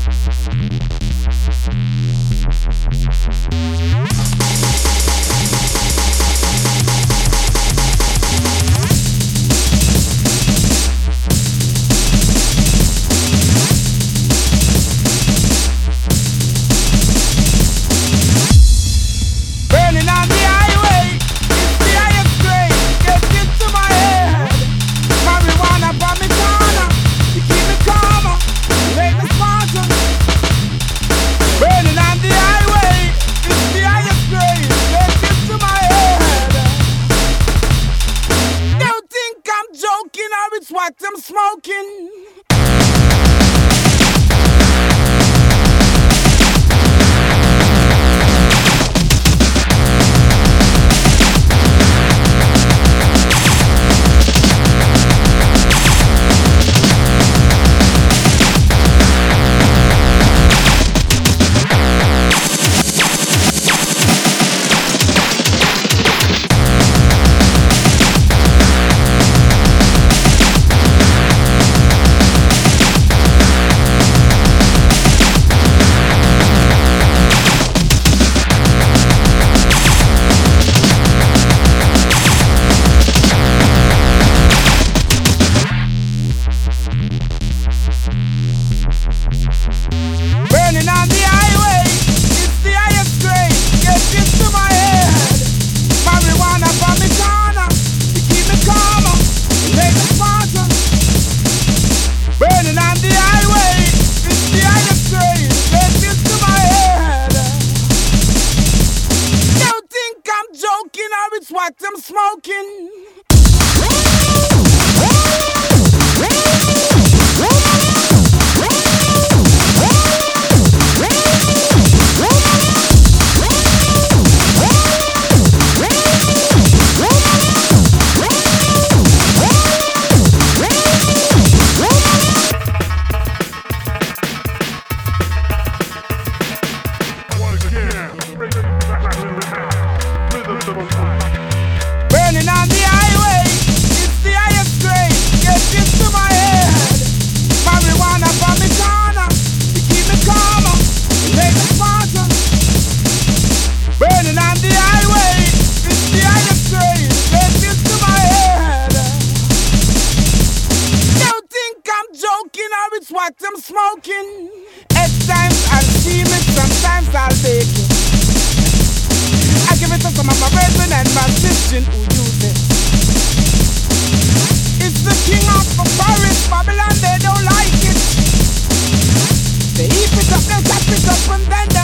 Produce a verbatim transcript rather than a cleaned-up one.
What I'm smoking. Burning on the highway, it's the highest grade. Get into my head. Marijuana from me corner, to keep me calmer, make me smarter. Burning on the highway, it's the highest grade. Get into my head. Don't think I'm joking or it's what I'm smoking. Burning on the highway, it's the highest grade. Get into my head. Marijuana from me corner, to keep me calmer, make me smarter. Burning on the highway, it's the highest grade. Get into my head. Don't think I'm joking or it's what I'm smoking. At times I'll steam it, sometimes I'll bake it. I give it to some of my brethren and my sisters who use it. It's the king of the forest, Babylon, they don't like it. They heap it up, they tap it up, and then they